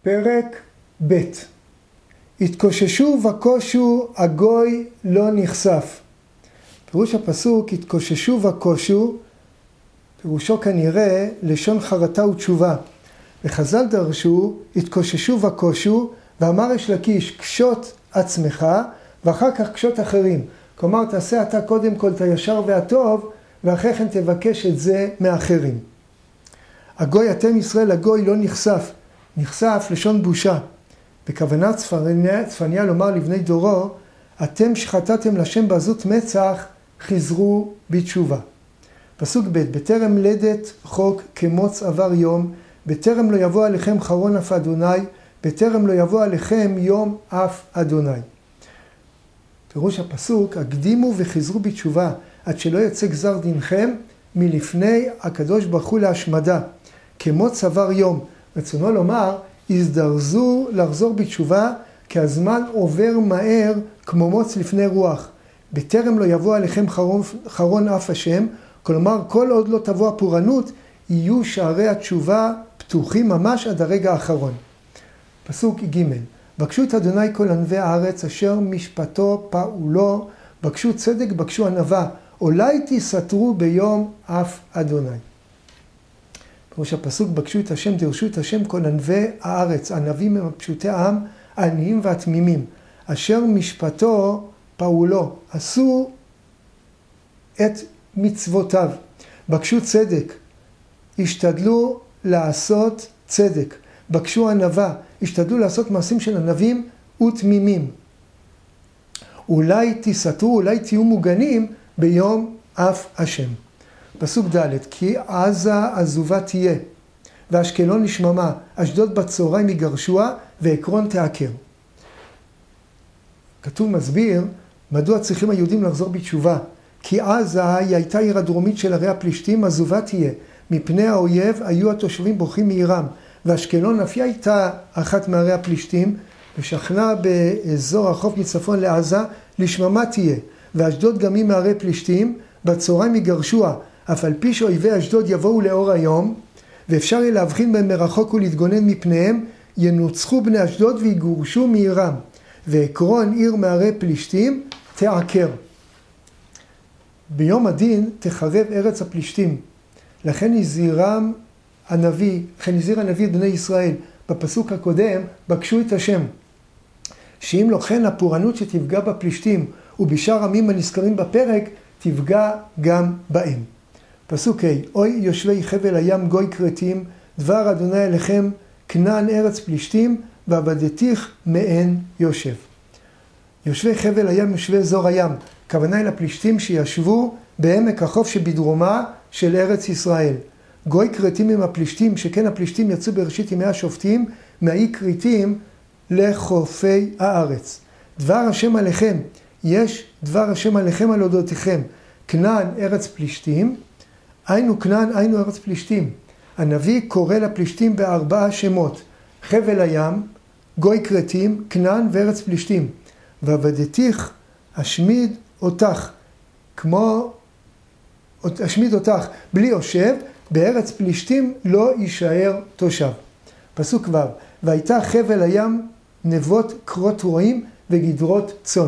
פרק ב'. התקוששו וקושו, הגוי לא נחשף. פירוש הפסוק, התקוששו וקושו, פירושו כנראה לשון חרטה ותשובה. וחז"ל דרשו, התקוששו וקושו, ואמר יש לקיש, קשות עצמך, ואחר כך קשות אחרים. כלומר, תעשה אתה קודם כל את הישר והטוב, ואחרי כן תבקש את זה מאחרים. הגוי, אתם ישראל, הגוי לא נחשף. נחשף לשון בושה. בכוונת צפניה לומר לבני דורו, אתם שחטאתם לשם בעזות מצח, חזרו בתשובה. פסוק ב', בטרם לדת חוק כמוץ עבר יום, בטרם לא יבוא עליכם חרון אף אדוני, בטרם לא יבוא עליכם יום אף אדוני. פירוש הפסוק, הקדימו וחזרו בתשובה, עד שלא יצא גזר דינכם מלפני הקדוש ברוך הוא להשמדה. כמוץ עבר יום, רצונו לומר, הזדרזו לחזור בתשובה, כי הזמן עובר מהר כמו מוץ לפני רוח. בטרם לא יבוא עליכם חרון אף השם, כלומר כל עוד לא תבוא הפורענות, יהיו שערי התשובה פתוחים ממש עד הרגע האחרון. פסוק ג' בקשו את אדוני כל ענבי הארץ, אשר משפטו פעולו, בקשו צדק, בקשו ענווה, אולי תסתרו ביום אף אדוני. פירוש הפסוק, בקשו את השם, דרשו את השם כל ענבי הארץ, ענבים הם פשוטי העם, העניים והתמימים, אשר משפטו פעולו, עשו את מצוותיו. בקשו צדק, השתדלו לעשות צדק. בקשו ענווה, השתדלו לעשות מעשים של ענבים ותמימים. אולי תסתרו, אולי תהיו מוגנים ביום אף השם. פסוק ד' כי עזה עזובה תהיה, ואשקלון נשממה, אשדוד בצהריים יגרשוה, ועקרון תעקר. כתוב מסביר, מדוע צריכים היהודים לחזור בתשובה? כי עזה היא הייתה עיר הדרומית של ערי הפלישתים, עזובה תהיה. מפני האויב היו התושבים בורחים מעירם, ואשקלון אף היא הייתה אחת מערי הפלישתים, ושכנה באזור החוף מצפון לעזה, לשממה תהיה. ואשדוד גם היא מערי פלישתים, בצהריים יגרשוה, אף על פי שאויבי אשדוד יבואו לאור היום, ואפשר יהיה להבחין בהם מרחוק ולהתגונן מפניהם, ינוצחו בני אשדוד ויגורשו מעירם. ועקרון עיר מערי פלישתים תעקר. ביום הדין תחרב ארץ הפלישתים. לכן הזהירם הנביא, לכן הזהיר הנביא את בני ישראל בפסוק הקודם, בקשו את השם. שאם לא כן הפורענות שתפגע בפלישתים ובשאר עמים הנזכרים בפרק, תפגע גם בהם. פסוק ה' אוי יושבי חבל הים גוי כרתים, דבר אדוני אליכם כנען ארץ פלישתים, ועבדתיך מעין יושב. יושבי חבל הים, יושבי אזור הים, כוונה אל הפלישתים שישבו בעמק החוף שבדרומה של ארץ ישראל. גוי כרתים הם הפלישתים, שכן הפלישתים יצאו בראשית ימי השופטים מהאי כריתים לחופי הארץ. דבר השם עליכם, יש דבר השם עליכם על אודותיכם, כנען ארץ פלישתים, היינו כנען, היינו ארץ פלישתים. הנביא קורא לפלישתים בארבעה שמות, חבל הים, גוי כרתים, כנען וארץ פלישתים. ועבדתיך אשמיד אותך, כמו אשמיד אותך בלי יושב, בארץ פלישתים לא יישאר תושב. פסוק ו' והייתה חבל הים נבות קרות רועים וגדרות צאן.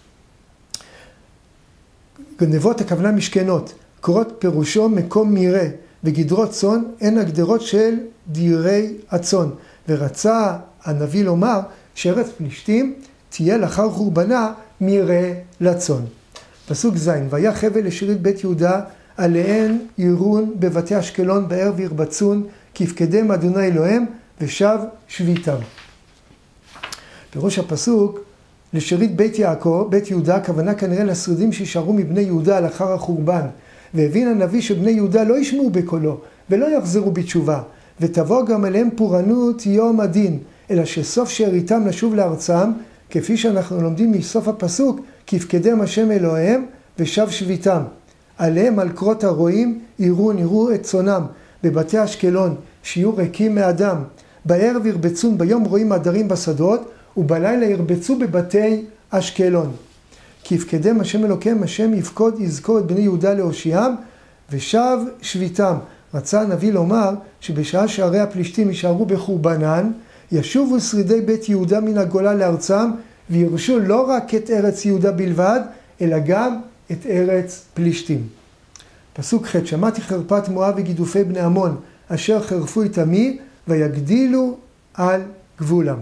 נבות הכוונה משכנות, קרות פירושו מקום מרעה, וגדרות צאן הן הגדרות של דירי הצאן. ורצה הנביא לומר שארץ פלישתים תהיה לאחר חורבנה מרעה לצאן. פסוק ז' והיה חבל לשארית בית יהודה, עליהן ירון בבתי אשקלון בערב ירבצון, כפקדם אדוני אלוהם ושב שביתם. פירוש הפסוק, לשארית בית יעקב, בית יהודה, הכוונה כנראה לשרידים שישארו מבני יהודה לאחר החורבן. והבין הנביא שבני יהודה לא ישמעו בקולו ולא יחזרו בתשובה, ותבוא גם אליהם פורענות יום הדין, אלא שסוף שאריתם לשוב לארצם, כפי שאנחנו לומדים מסוף הפסוק, כפקדם השם אלוהם ושב שביתם. עליהם על קרות הרועים יראו את צונם, בבתי אשקלון שיהיו ריקים מאדם. בערב ירבצון, ביום רואים עדרים בשדות, ובלילה ירבצו בבתי אשקלון. כפקדם השם אלוקיהם, השם יפקוד יזכור את בני יהודה להושיעם, ושב שביתם. רצה הנביא לומר שבשעה שערי הפלישתים יישארו בחורבנן, ישובו שרידי בית יהודה מן הגולה לארצם, וירשו לא רק את ארץ יהודה בלבד, אלא גם את ארץ פלישתים. פסוק ח' שמעתי חרפת מואב וגידופי בני עמון, אשר חרפו את עמי, ויגדילו על גבולם.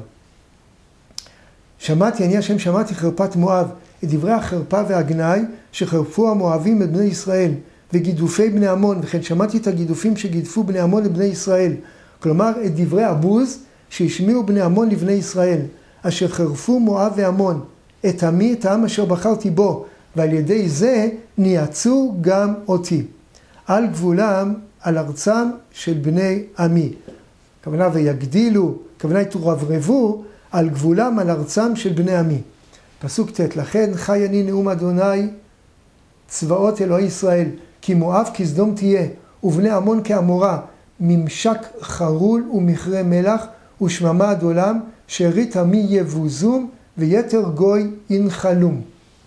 שמעתי, אני השם שמעתי חרפת מואב, את דברי החרפה והגנאי שחרפו המואבים את בני ישראל, וגידופי בני עמון, וכן שמעתי את הגידופים שגידפו בני עמון לבני ישראל. כלומר, את דברי הבוז שהשמיעו בני עמון לבני ישראל, אשר חרפו מואב ועמון, את עמי, את העם אשר בחרתי בו, ועל ידי זה ניעצו גם אותי. על גבולם, על ארצם של בני עמי. כוונה ויגדילו, כוונה יתורברבו, על גבולם, על ארצם של בני עמי. פסוק ט' לכן חי אני נאום אדוני צבאות אלוהי ישראל, כי מואב כסדום תהיה, ובני עמון כעמורה, ממשק חרול ומכרה מלח, ושממה עד עולם, שארית עמי יבוזום, ויתר גוי ינחלום.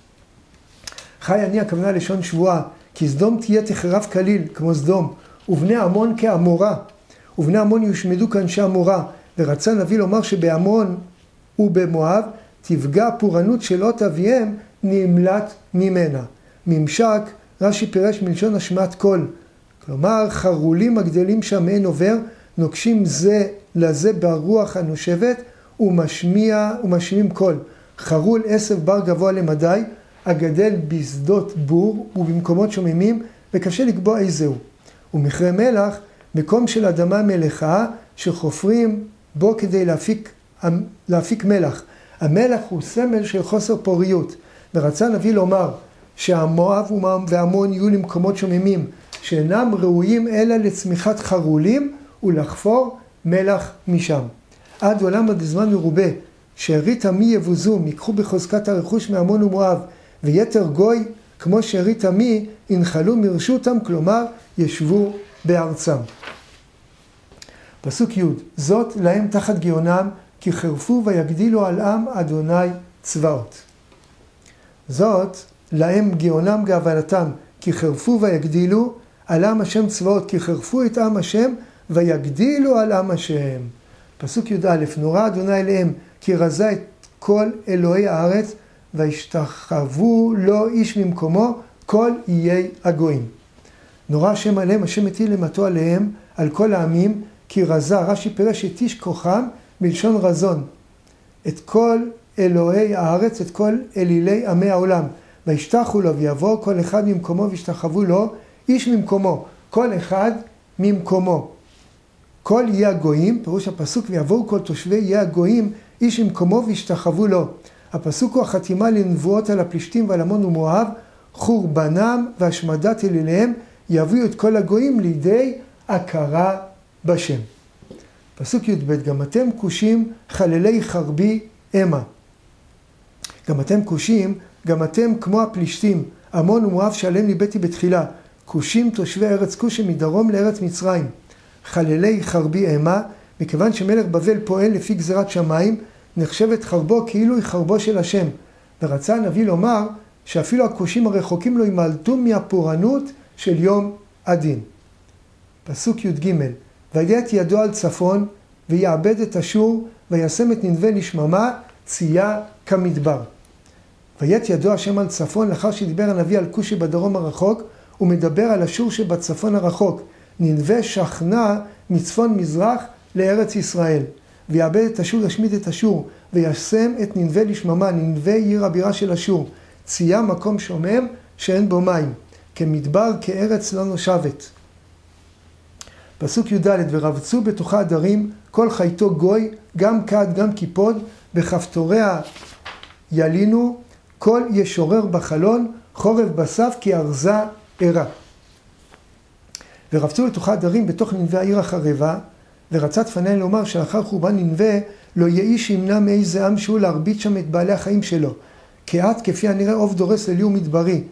חי אני הכוונה לשון שבועה, כי סדום תהיה תחרב כליל, כמו סדום, ובני עמון כעמורה, ובני עמון יושמדו כאנשי עמורה, ורצה נביא לומר שבעמון ובמואב, תפגע פורענות של אות אביהם נמלט ממנה. ממשק, רש"י פירש מלשון השמעת קול. כלומר, חרולים הגדלים שם אין עובר, נוקשים זה לזה ברוח הנושבת, ומשמיעים קול. חרול עשב בר גבוה למדי, הגדל בשדות בור ובמקומות שוממים, וקשה לקבוע איזהו. ומכרה מלח, מקום של אדמה מלחה, שחופרים בו כדי להפיק מלח. המלח הוא סמל של חוסר פוריות, ורצה נביא לומר שהמואב והעמון יהיו למקומות שוממים, שאינם ראויים אלא לצמיחת חרולים ולחפור מלח משם. עד עולם עד זמן מרובה, שארית עמי יבוזום, ייקחו בחוזקת הרכוש מעמון ומואב, ויתר גוי, כמו שארית עמי, ינחלו מרשותם, כלומר ישבו בארצם. פסוק י' זאת להם תחת גאונם, כי חרפו ויגדילו על עם אדוני צבאות. זאת להם גאונם גאוונתם, כי חרפו ויגדילו על עם השם צבאות, כי חרפו את עם השם ויגדילו על עם השם. פסוק י"א נורא אדוני אליהם, כי רזה את כל אלוהי הארץ, וישתחוו לו איש ממקומו, כל איי הגויים. נורא השם עליהם, השם מטיל למתו עליהם, על כל העמים, כי רזה, רש"י פירש את איש כוחם, מלשון רזון. את כל אלוהי הארץ, את כל אלילי עמי העולם. וישתחו לו ויבוא כל אחד ממקומו וישתחוו לו, איש ממקומו, כל אחד ממקומו. כל איי הגויים, פירוש הפסוק, ויבואו כל תושבי איי הגויים, איש ממקומו וישתחוו לו. הפסוק הוא החתימה לנבואות על הפלישתים ועל עמון ומואב, חורבנם והשמדת אליליהם, יביאו את כל הגויים לידי הכרה בשם. פסוק י"ב, גם אתם כושים חללי חרבי המה. גם אתם כושים, גם אתם כמו הפלישתים, עמון ומואב שעליהם ניבאתי בתחילה, כושים תושבי ארץ כוש מדרום לארץ מצרים. חללי חרבי המה, מכיוון שמלך בבל פועל לפי גזירת שמיים, נחשבת חרבו כאילו היא חרבו של השם. ורצה הנביא לומר שאפילו הכושים הרחוקים לו ימלטו מהפורענות של יום הדין. פסוק י"ג, ויית ידו על צפון, ויעבד את אשור, וישם את ננבה לשממה, צייה כמדבר. ויית ידו השם על צפון, לאחר שדיבר הנביא על כוש שבדרום הרחוק, הוא מדבר על אשור שבצפון הרחוק. ננבה שכנה מצפון מזרח לארץ ישראל. ויעבד את אשור, ישמיד את אשור, וישם את ננבה לשממה, ננבה עיר הבירה של אשור. צייה מקום שומם שאין בו מים, כמדבר כארץ לא נושבת. פסוק י"ד, ורבצו בתוכה עדרים, כל חייתו גוי, גם כד, גם קיפוד, בכפתוריה ילינו, כל ישורר בחלון, חורב בסף, כי ארזה ערה. ורבצו לתוכה עדרים בתוך ננבה העיר החרבה, ורצה תפנן לומר שלאחר חורבן ננבה, לא יהיה איש ימנע מאיזה עם שהוא להרביץ שם את בעלי החיים שלו. כעת כפי הנראה עוף דורס אלי ומדברי.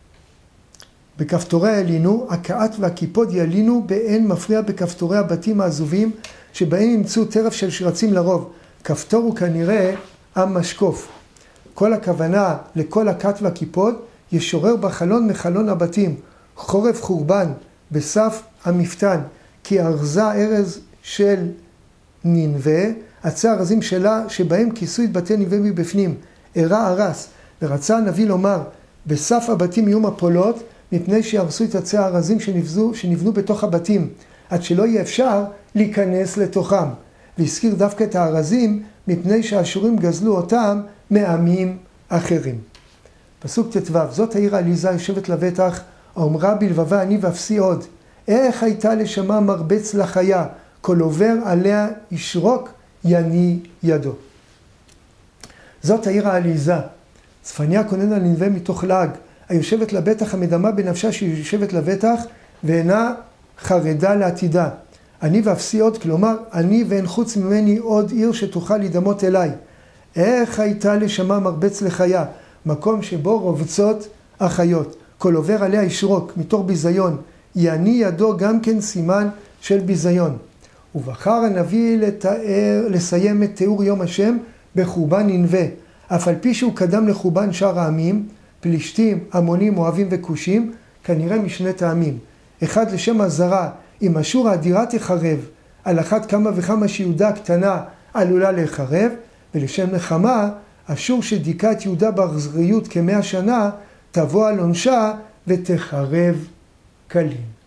בכפתורי ילינו, הקעת והקיפוד ילינו באין מפריע בכפתורי הבתים העזובים, שבהם ימצאו טרף של שרצים לרוב. כפתור הוא כנראה עם משקוף. כל הכוונה לכל הקעת והקיפוד, ישורר בחלון מחלון הבתים, חורף חורבן, בסף המפתן, כי ארזה ארז של ננבה, עצי הארזים שלה, שבהם כיסו את בתי ניבא מבפנים, הרע הרס, ורצה הנביא לומר, בסף הבתים יהיו מפולות, מפני שיהרסו את עצי הארזים שנבנו בתוך הבתים, עד שלא יהיה אפשר להיכנס לתוכם. והזכיר דווקא את הארזים, מפני שהאשורים גזלו אותם מעמים אחרים. פסוק ט"ו, זאת העיר עליזה יושבת לבטח, האומרה בלבבה אני ואפסי עוד. איך הייתה לשמה מרבץ לחיה, כל עובר עליה ישרוק יני ידו. זאת העיר העליזה. צפניה כונן על ננבה מתוך לעג, היושבת לבטח המדמה בנפשה שהיא יושבת לבטח, ואינה חרדה לעתידה. אני ואפסי עוד, כלומר, אני ואין חוץ ממני עוד עיר שתוכל להידמות אליי. איך הייתה לשמה מרבץ לחיה, מקום שבו רובצות החיות. כל עובר עליה ישרוק, מתוך ביזיון. יעני ידו גם כן סימן של ביזיון. ובחר הנביא לסיים את תיאור יום השם בחורבן ננבה. אף על פי שהוא קדם לחורבן שאר העמים, פלישתים, עמונים, מואבים וכושים, כנראה משני טעמים. אחד לשם הזרה, אם אשור האדירה תחרב, על אחת כמה וכמה שיהודה הקטנה עלולה להחרב, ולשם נחמה, אשור שדיכא את יהודה באכזריות כ100 שנה, תבוא על עונשה ותחרב כליל.